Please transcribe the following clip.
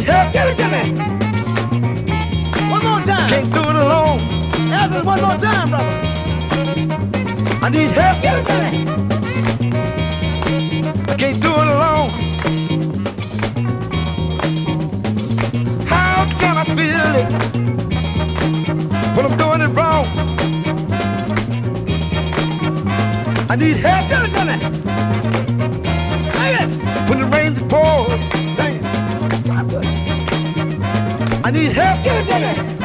help. Give it to me. One more time. Can't do it alone. Ask us one more time, brother. I need help. Give it to me. I can't do it alone. How can I feel it when I'm doing it wrong? I need help. Give it to me. Sing it. When it rains, it pours. Sing it. I need help. Give it to me.